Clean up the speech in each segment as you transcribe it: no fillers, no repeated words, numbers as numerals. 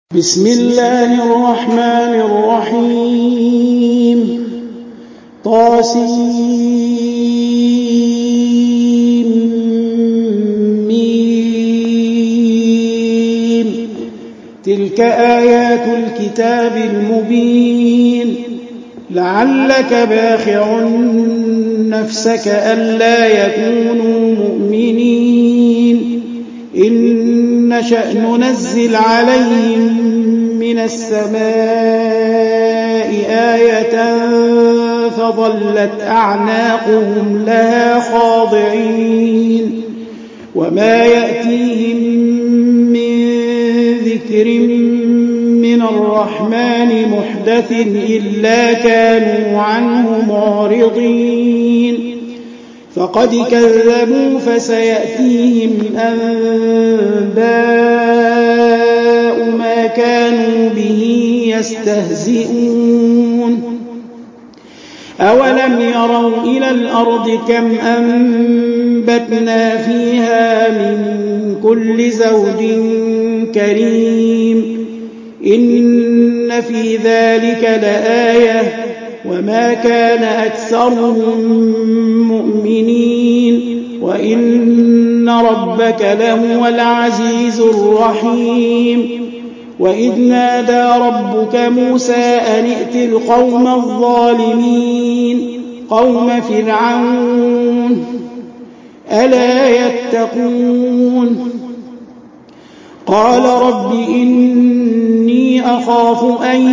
بسم الله الرحمن الرحيم طاسيم تلك آيات الكتاب المبين لعلك باخع نفسك ألا يكونوا مؤمنين إن نشأ ننزل عليهم من السماء آية فظلت أعناقهم لها خاضعين وما يأتيهم من ذكر من الرحمن محدث إلا كانوا عنه معرضين فقد كذبوا فسيأتيهم أنباء ما كانوا به يستهزئون أولم يروا إلى الأرض كم أنبتنا فيها من كل زوج كريم إن في ذلك لآية وما كان أكثرهم مؤمنين وإن ربك لهو العزيز الرحيم وإذ نادى ربك موسى أن ائت القوم الظالمين قوم فرعون ألا يتقون قال رب إني أخاف أن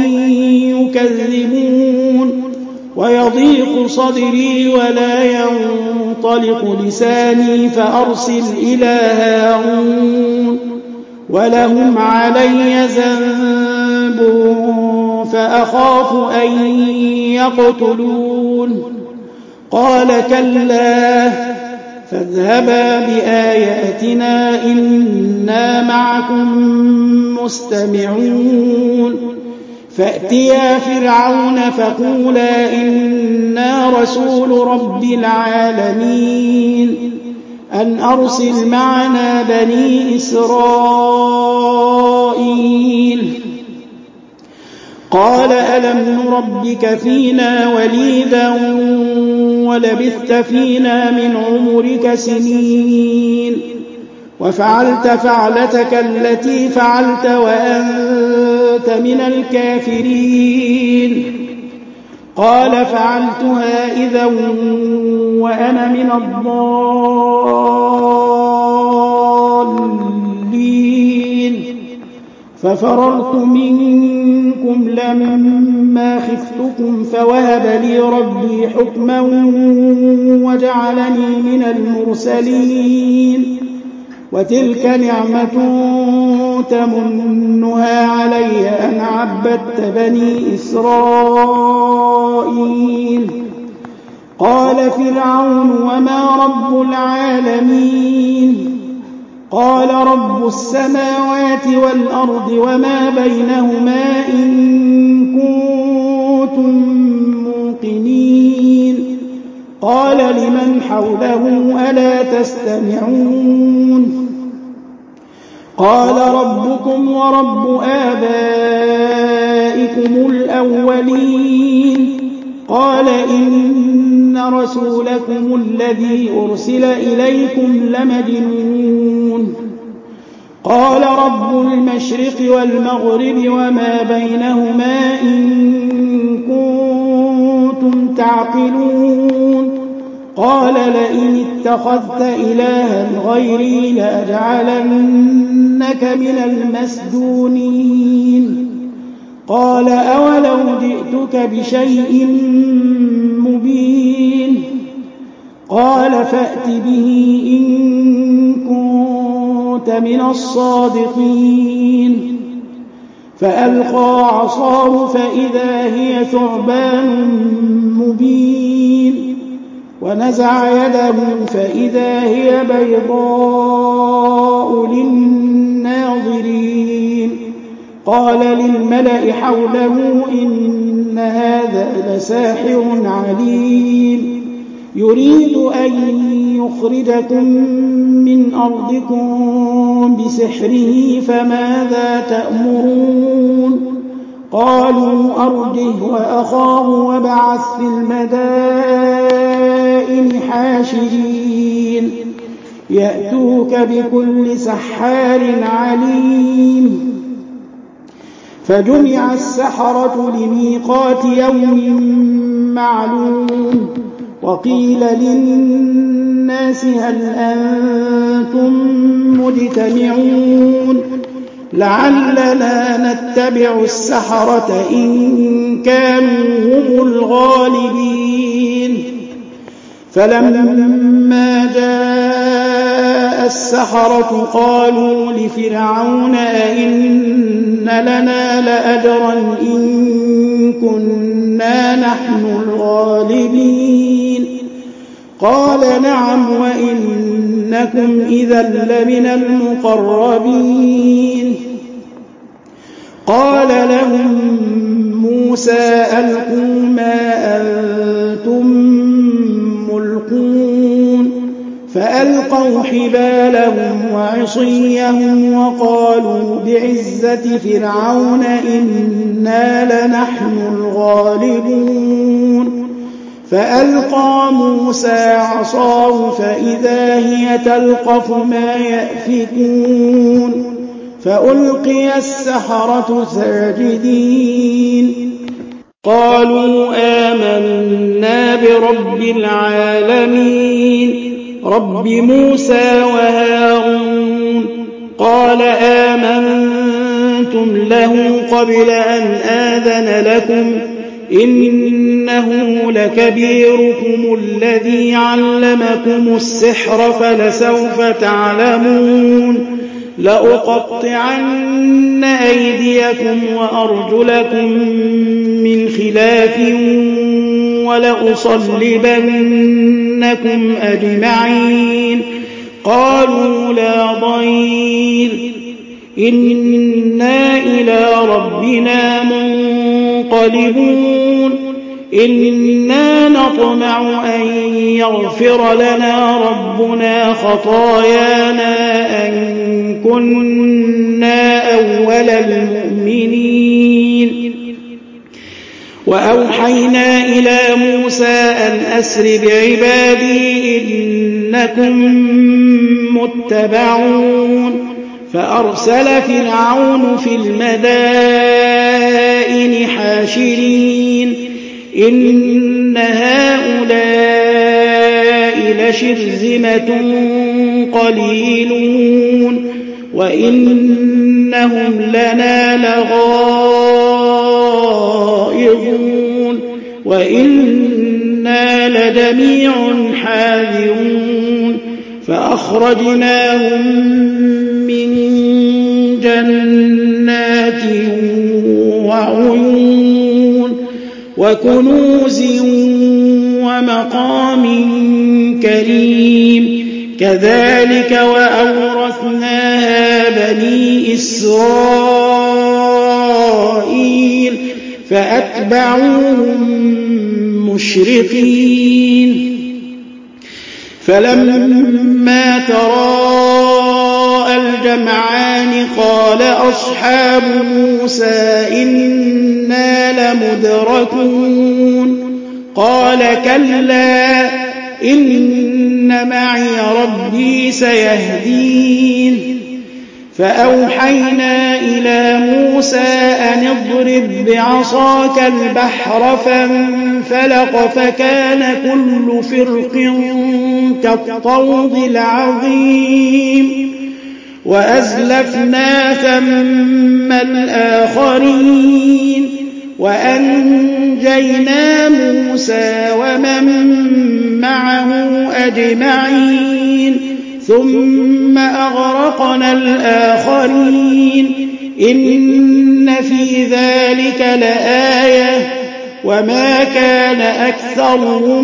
يكذبون ويضيق صدري ولا ينطلق لساني فأرسل إلى هارون ولهم علي ذنب فأخاف أن يقتلون قال كلا فاذهبا بآياتنا إنا معكم مستمعون فأتيا فرعون فقولا إنا رسول رب العالمين أن أرسل معنا بني إسرائيل قال ألم نربك فينا وليدا ولبثت فينا من عمرك سنين وفعلت فعلتك التي فعلت وأنت من الكافرين قال فعلتها إذا وأنا من الضالين ففررت منكم لما خفتكم فوهب لي ربي حكما وجعلني من المرسلين وتلك نعمة تمنها علي أن عبدت بني إسرائيل قال فرعون وما رب العالمين قال رب السماوات والأرض وما بينهما إن كنتم موقنين قال لمن حوله ألا تستمعون قال ربكم ورب آبائكم الأولين قال إن رسولكم الذي أرسل إليكم لمجنون قال رب المشرق والمغرب وما بينهما إن كنتم تعقلون قال لئن اتخذت إلها غيري لأجعلنك من المسجونين قال أولو جئتك بشيء مبين قال فأت به إن كنت من الصادقين فألقى عصاه فإذا هي ثعبان مبين ونزع يده فإذا هي بيضاء للناظرين قال للملأ حوله إن هذا لساحر عليم يريد أن يخرجكم من أرضكم بسحره فماذا تأمرون قالوا أرجه وأخاه وابعث في المدائن حاشرين يأتوك بكل سحار عليم. فجمع السحرة لميقات يوم معلوم. وقيل للناس هل أنتم مجتمعون لعلنا نتبع السحرة إن كانوا هم الغالبين. فلما جاء السحرة قالوا لفرعون أئن لنا لأجرا إن كنا نحن الغالبين. قال نعم وإنكم إذا لمن المقربين. قال لهم موسى ألقوا ما أنتم ملقون. فألقوا حبالهم وعصيهم وقالوا بعزة فرعون إنا لنحن الغالبون. فألقى موسى عصاه فإذا هي تلقف ما يأفكون. فألقي السحرة ساجدين قالوا آمنا برب العالمين رب موسى وهارون. قال آمنتم له قبل أن آذن لكم إنه لكبيركم الذي علمكم السحر فلسوف تعلمون لأقطعن أيديكم وأرجلكم من خلاف ولأصلبنكم أجمعين. قالوا لا ضير إنا إلى ربنا منقلبون إنا نطمع أن يغفر لنا ربنا خطايانا أن كنا أول المؤمنين. وأوحينا إلى موسى أن أسر بعبادي إنكم متبعون. فأرسل فرعون في المدائن حاشرين إن هؤلاء لشرذمة قليلون وإنهم لنا لغائظون وإنا لجميع حاذرون. فأخرجناهم من جنات وعيون وكنوز ومقام كريم كذلك وأورثناها بني إسرائيل فأتبعوهم مشرقين. فلما تراءى الجمعان قال أصحاب موسى إنا لمدركون. قال كلا إن معي ربي سيهدين. فأوحينا إلى موسى أن اضرب بعصاك البحر فانفلق فكان كل فرق كالطود العظيم. وأزلفنا ثم الآخرين وأنجينا موسى ومن معه أجمعين ثم أغرقنا الآخرين إن في ذلك لآية وما كان أكثرهم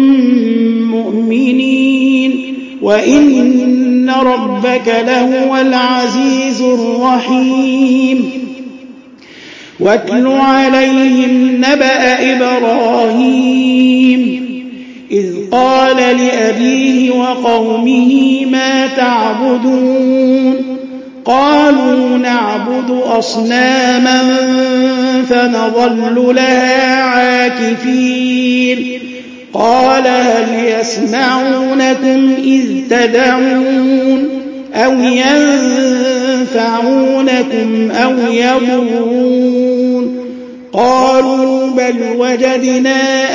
مؤمنين وإن ربك لهو العزيز الرحيم. واتل عليهم نبأ إبراهيم إذ قال لأبيه وقومه ما تعبدون. قالوا نعبد أصناما فنظل لها عاكفين قال هل يسمعونكم إذ تدعون أو ينفعونكم أو يضرون قالوا بل وجدنا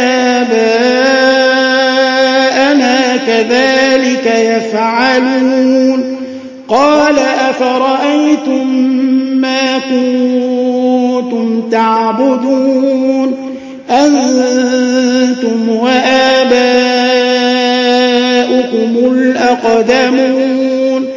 آباءنا كذلك يفعلون قال أفرأيتم ما كنتم تعبدون أنتم وآباؤكم الأقدمون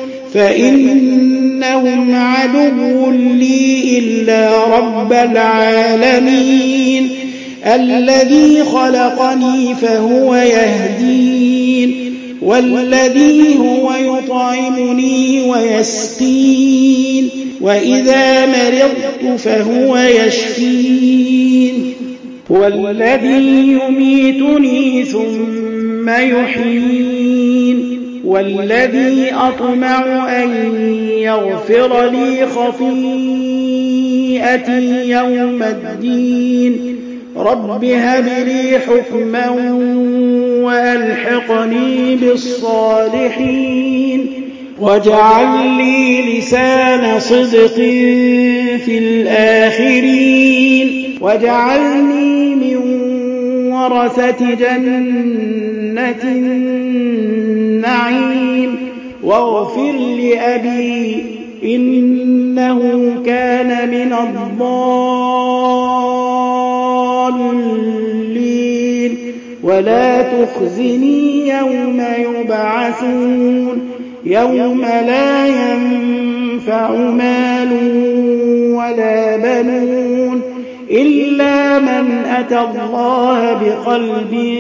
فإنهم عدو لي إلا رب العالمين الذي خلقني فهو يهدين والذي هو يطعمني ويسقين وإذا مرضت فهو يشفين والذي يميتني ثم يحيين والذي أطمع أن يغفر لي خطيئتي يوم الدين رب هب لي حكما وألحقني بالصالحين واجعل لي لسان صدق في الآخرين واجعلني من ورثة جنة النعيم واغفر لأبي إنه كان من الضالين ولا تخزني يوم يبعثون يوم لا ينفع مال ولا بنون إلا من أتى الله بقلب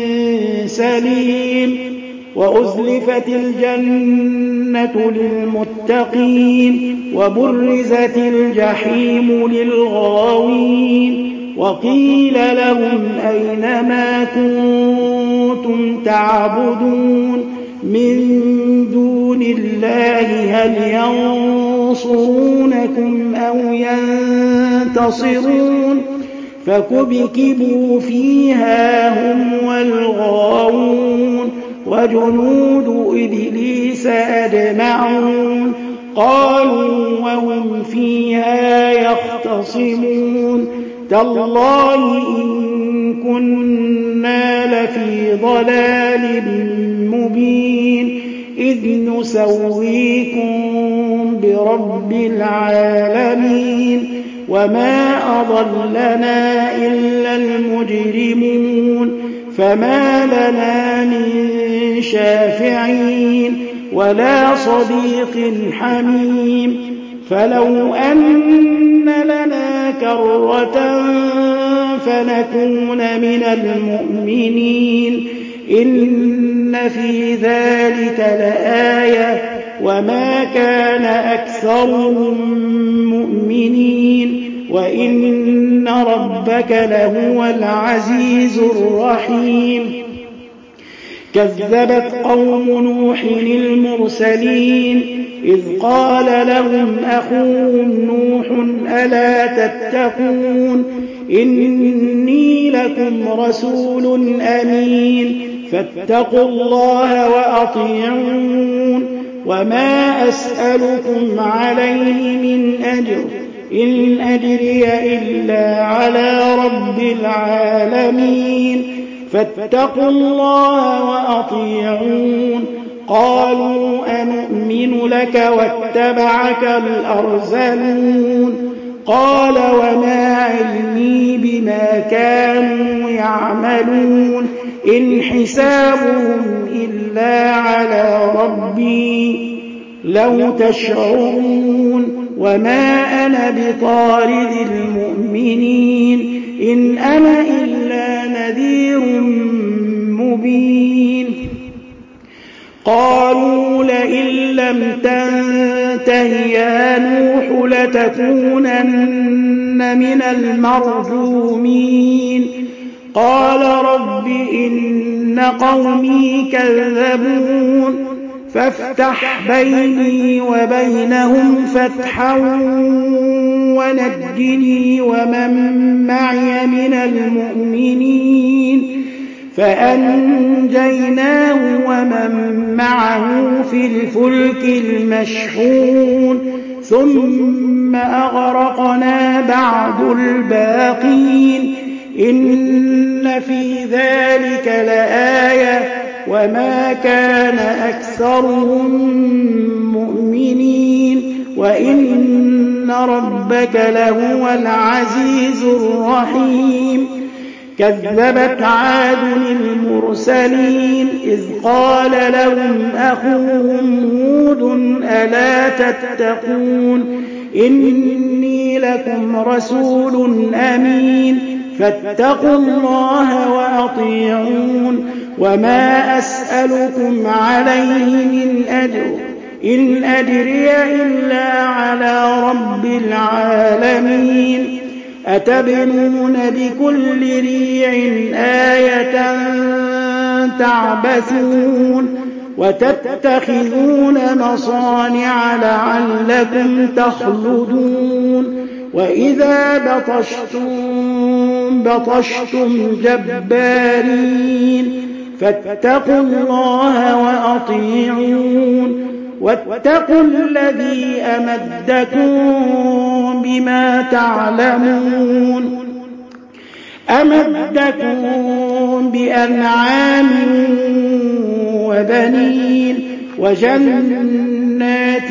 سليم وأزلفت الجنة للمتقين وبرزت الجحيم للغاوين وقيل لهم أين ما كنتم تعبدون من دون الله هل ينصرونكم أو ينتصرون فكبكبوا فيها هم والغاوون وجنود إبليس أجمعون قالوا وهم فيها يختصمون تالله إن كنا لفي ضلال مبين إذ نسويكم برب العالمين وما أضلنا إلا المجرمون فما لنا من شافعين ولا صديق حميم فلو أن لنا كرة فنكون من المؤمنين إن في ذلك لآية وما كان أكثرهم مؤمنين وإن ربك لهو العزيز الرحيم كذبت قوم نوح المرسلين إذ قال لهم أخوهم نوح ألا تتقون إني لكم رسول أمين فاتقوا الله وأطيعون وما أسألكم عليه من أجر إن أجري إلا على رب العالمين فاتقوا الله وأطيعون قالوا أنؤمن لك واتبعك الأرذلون قال وما علمي بما كانوا يعملون إن حسابهم إلا على ربي لو تشعرون وما أنا بطارد المؤمنين إن أنا إلا نذير مبين قالوا لئن لم تنته يا نوح لتكونن من المرجومين قال رب إن قومي كذبون فافتح بيني وبينهم فتحا ونجني ومن معي من المؤمنين فأنجيناه ومن معه في الفلك المشحون ثم أغرقنا بعد الباقين إن في ذلك لآية وما كان أكثرهم مؤمنين وإن ربك لهو العزيز الرحيم كذبت عاد المرسلين إذ قال لهم أخوهم هود ألا تتقون إني لكم رسول أمين فاتقوا الله وأطيعون وما أسألكم عليه من أجر إن أجري إلا على رب العالمين أتبنون بكل ريع آية تعبثون وتتخذون مصانع لعلكم تخلدون وإذا بطشتم جبارين فاتقوا الله وأطيعون واتقوا الذي أمدكم بما تعلمون أمدكم بأنعام وبنين وجنات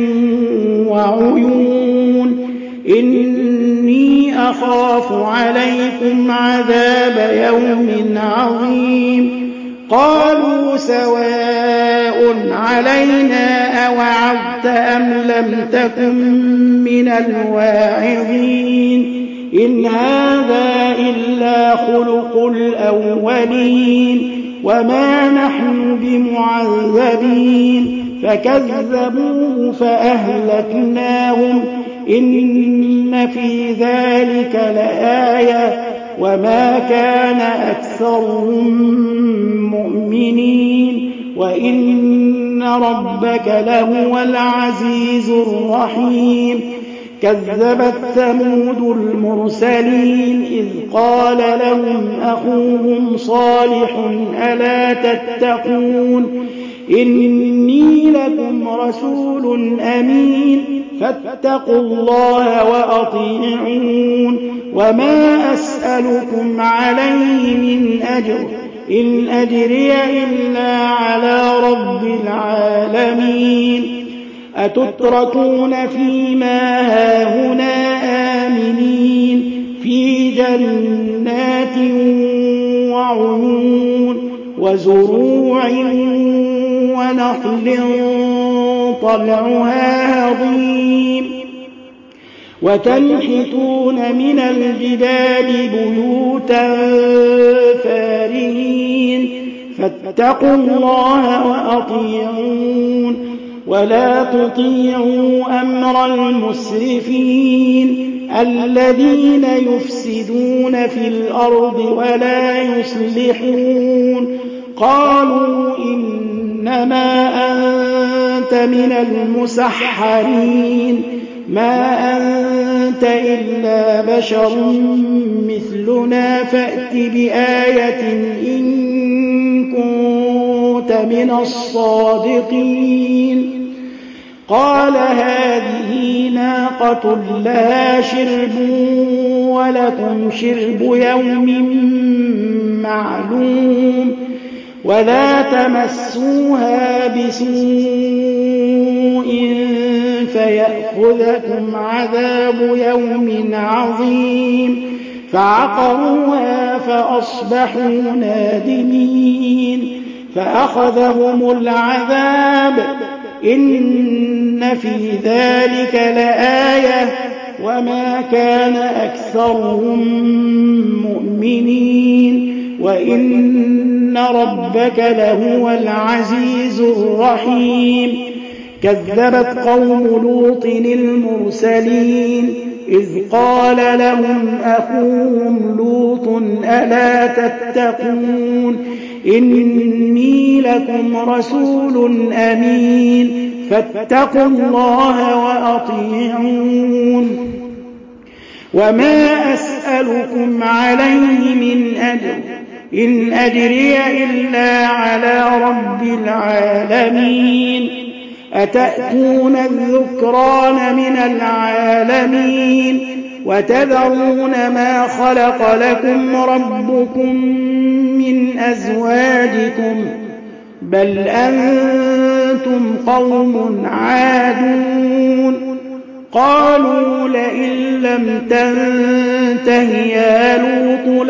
وعيون إني أخاف عليكم عذاب يوم عظيم قالوا سواء علينا أوعظت أم لم تكن من الواعظين إن هذا إلا خلق الأولين وما نحن بمعذبين فكذبوه فأهلكناهم إن في ذلك لآية وما كان أكثرهم مؤمنين وإن ربك لهو العزيز الرحيم كذبت ثمود المرسلين إذ قال لهم أخوهم صالح ألا تتقون إني لكم رسول أمين فاتقوا الله وأطيعون وما أسألكم عليه من أجر إن أجري إلا على رب العالمين أتتركون فيما هاهنا آمنين في جنات وعيون وزروع ونخل طلعها هضيم وتنحتون من الجبال بيوتا فارهين فاتقوا الله وأطيعون ولا تطيعوا أمر المسرفين الذين يفسدون في الأرض ولا يصلحون قالوا إنما أنت من المسحرين ما أنت إلا بشر مثلنا فأت بآية إن كنت من الصادقين قال هذه ناقة لها شرب ولكم شرب يوم معلوم ولا تمسوها بسوء فيأخذكم عذاب يوم عظيم فعقروها فأصبحوا نادمين فأخذهم العذاب إن في ذلك لآية وما كان أكثرهم مؤمنين وإن ربك لهو العزيز الرحيم كذبت قوم لوط المرسلين إذ قال لهم أخوهم لوط ألا تتقون إني لكم رسول أمين فاتقوا الله وأطيعون وما أسألكم عليه من أجر إن أجري إلا على رب العالمين أتأتون الذكران من العالمين وتذرون ما خلق لكم ربكم من أزواجكم بل أنتم قوم عادون قالوا لئن لم تنته يا لوط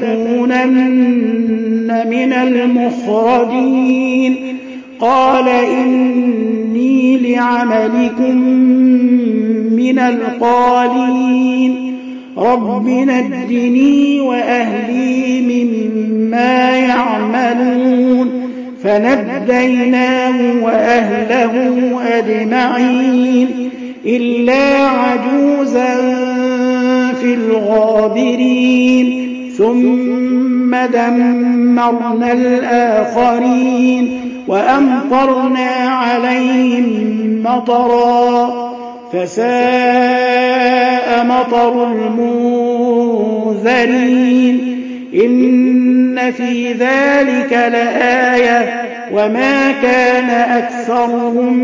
لتكونن من المخرجين قال إني لعملكم من القالين رب نجني وأهلي مما يعملون فنجيناه وأهله أجمعين إلا عجوزا في الغابرين ثم دمرنا الآخرين وأمطرنا عليهم مطرا فساء مطر المنذرين إن في ذلك لآية وما كان أكثرهم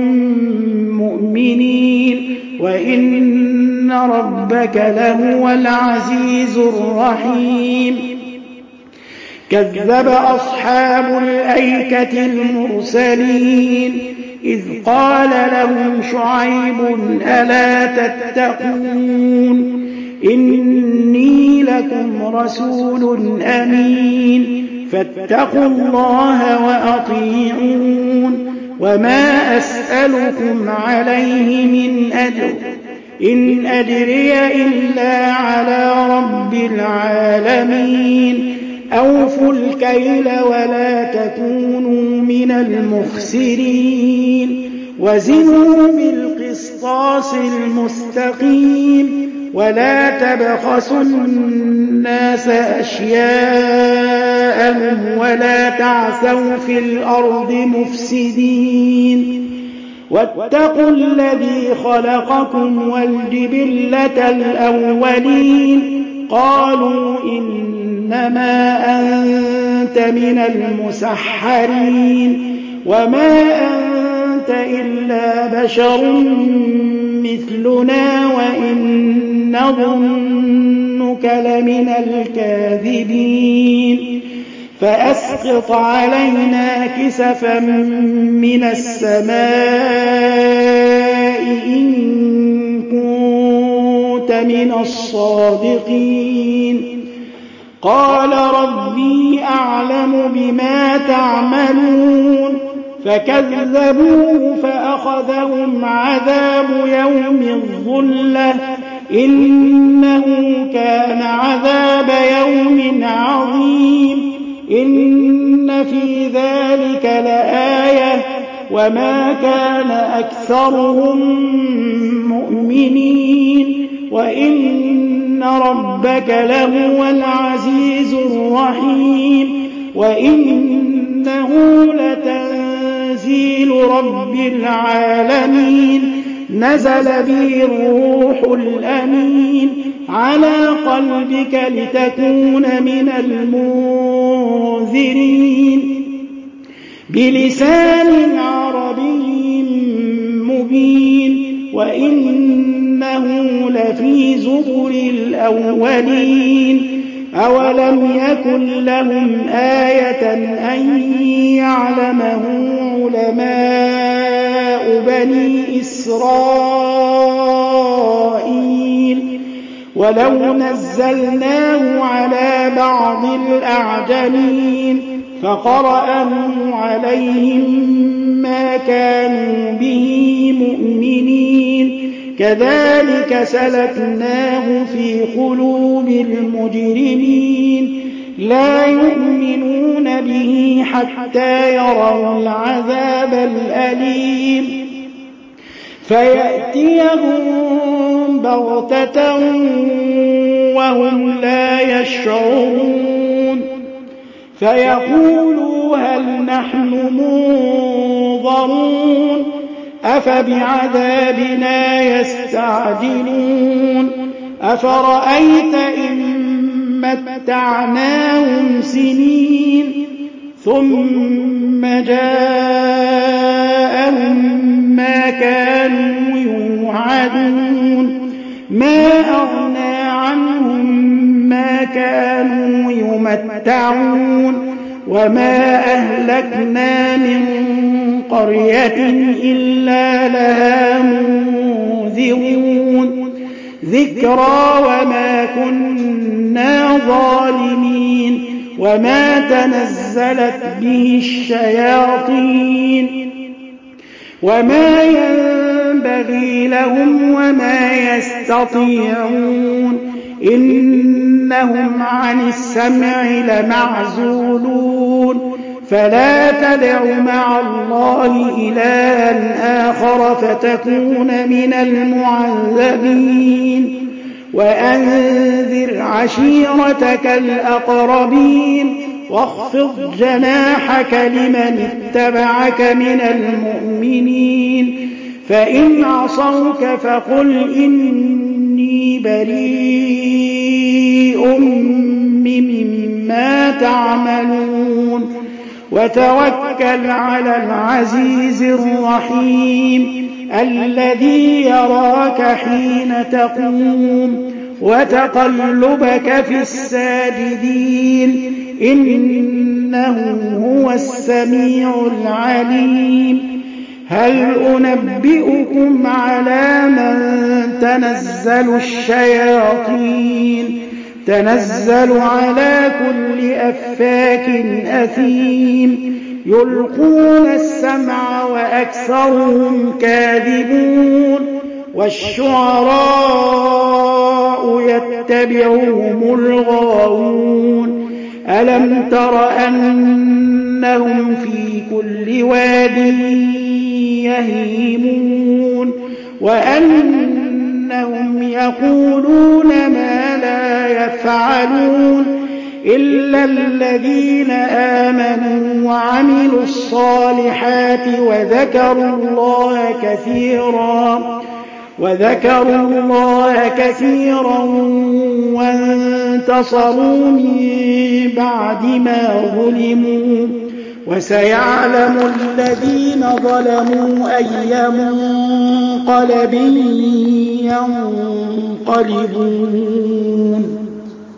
مؤمنين وإن ربك لهو العزيز الرحيم كذب أصحاب الأيكة المرسلين إذ قال لهم شعيب ألا تتقون إني لكم رسول أمين فاتقوا الله وأطيعون وما أسألكم عليه من أجر إن أجري إلا على رب العالمين أوفوا الكيل ولا تكونوا من المخسرين وزنوا بالقسطاس المستقيم ولا تبخسوا الناس أشياءهم ولا تعثوا في الأرض مفسدين واتقوا الذي خلقكم والجبلة الأولين قالوا إنما أنت من المسحرين وما أنت إلا بشر مثلنا وإن نظنك لمن الكاذبين فأسقط علينا كسفا من السماء إن كنت من الصادقين قال ربي أعلم بما تعملون فكذبوه فأخذهم عذاب يوم الظلة إنه كان عذاب يوم عظيم إن في ذلك لآية وما كان أكثرهم مؤمنين وإن ربك لهو العزيز الرحيم وإنه لتنزيل رب العالمين نزل به الروح الأمين على قلبك لتكون من المنذرين بلسان عربي مبين وإنه لفي زبر الأولين أولم يكن لهم آية أن يعلمه علماء بني إسرائيل ولو نزلناه على بعض الأعجمين فقرأه عليهم ما كانوا به مؤمنين كذلك سلكناه في قلوب المجرمين لا يؤمنون به حتى يروا العذاب الأليم فيأتيهم بغتة وهم لا يشعرون فيقولوا هل نحن منظرون أفبعذابنا يستعجلون أفرأيت إن متعناهم سنين ثم جاءهم ما كانوا يوعدون ما أغنى عنهم ما كانوا يمتعون وما أهلكنا من قرية إلا لها منذرون ذكرى وما كنا ظالمين وما تنزلت به الشياطين وما ينبغي لهم وما يستطيعون إنهم عن السمع لمعزولون فلا تدع مع الله إلها آخر فتكون من المعذبين وأنذر عشيرتك الأقربين واخفض جناحك لمن اتبعك من المؤمنين فإن عصوك فقل إني بريء مما تعملون وتوكل على العزيز الرحيم الذي يراك حين تقوم وتقلبك في الساجدين إنه هو السميع العليم هل أنبئكم على من تنزل الشياطين تنزل على كل أفاك أثيم يلقون السمع وأكثرهم كاذبون والشعراء يتبعهم الغاوون ألم تر أنهم في كل واد يهيمون وأنهم يقولون ما لا يفعلون إلا الذين آمنوا وعملوا الصالحات وذكروا الله كثيرا وانتصروا من بعد ما ظلموا وسيعلم الذين ظلموا أي منقلب ينقلبون